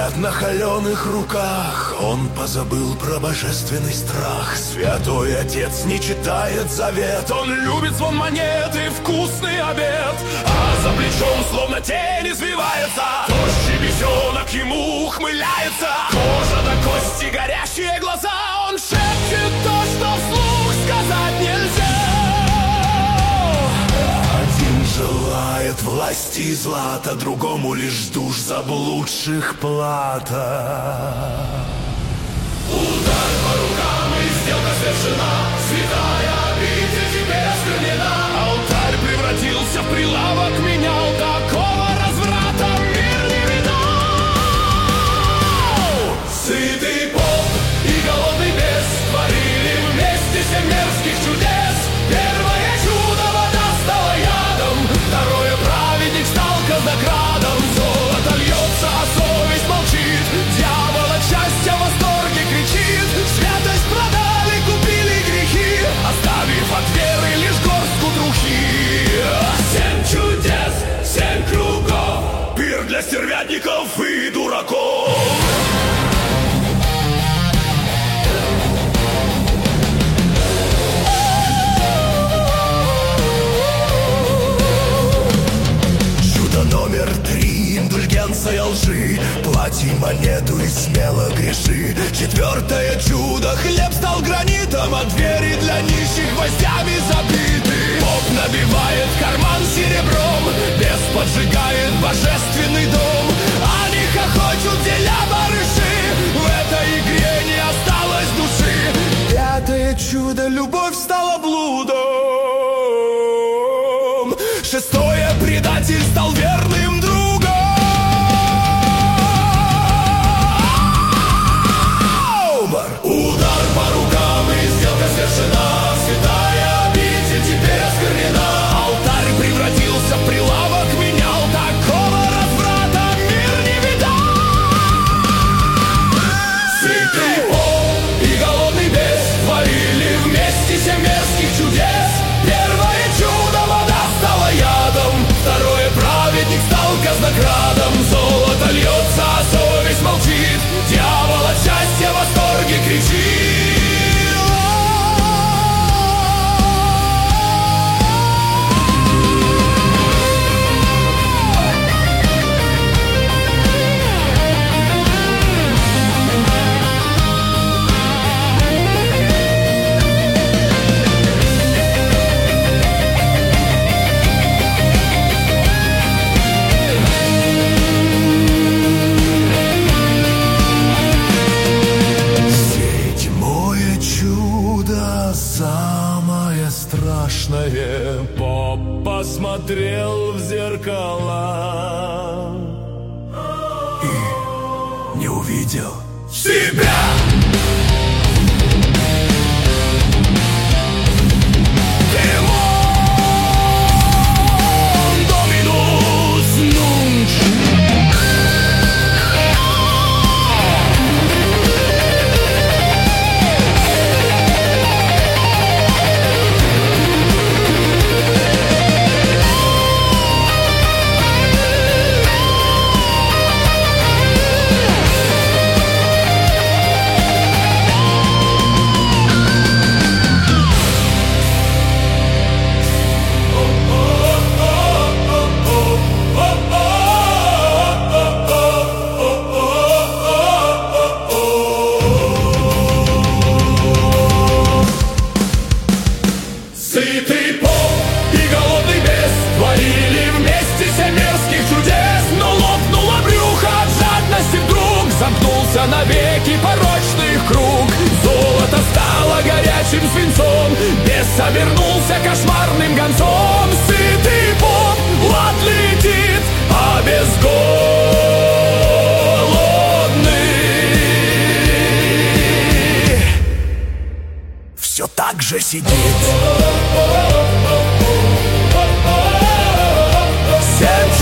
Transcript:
взгляд на холеных руках. Он позабыл про божественный страх. Святой Отец не читает завет. Он любит звон монет и вкусный обед. А за плечом словно тень извивается. Тощий бесенок ему ухмыляется. Кожа до кости, горящие глаза. Он шепчет то, что вслух сказать нельзя. Один желает власти и злата, другому лишь душ заблудших плата. Удар по рукам и сделка совершена. Святая обитель теперь осквернена. Алтарь превратился в прилавок, менял. Такого разврата мир не видал. Сытый поп и голодный бес творили вместе семь мерзких чудес. Первое чудо — вода стала ядом. Второе — праведник стал казнокрадом. Золото льется, а совесть молчит. Дьявол от счастья в восторге кричит. Святость продали, купили грехи, оставив от веры лишь горстку трухи. 7 чудес, 7 кругов, пир для стервятников и дураков. Номер 3, индульгенция лжи. Плати монету и смело греши. Четвертое чудо, хлеб стал гранитом, а двери для нищих гвоздями забиты. Поп набивает карман серебром, бес поджигает божественный дом. Они хохочут, деля барыши, в этой игре не осталось души. Пятое чудо, любовь стала блудом. Шестое, предатель стал верным другом. Удар по рукам и сделка совершена. Святая обитель теперь осквернена. Алтарь превратился в прилавок, менял. Такого разврата мир не видал. Сытый поп и голодный бес творили вместе семь мерзких чудес. Первое чудо — вода стала ядом. Второе — праведник стал казнокрадом. Золото льется, а совесть молчит. Дьявол от счастья в восторге кричит. Самое страшное. Поп посмотрел в зеркала и не увидел себя. Сытый поп и голодный бес творили вместе семь мерзких чудес. Но лопнуло брюхо от жадности вдруг. Замкнулся навеки порочный круг. Золото стало горячим свинцом. Бес обернулся кошмарным гонцом. Сытый поп лад летит, а без голодный все так же сидит. 7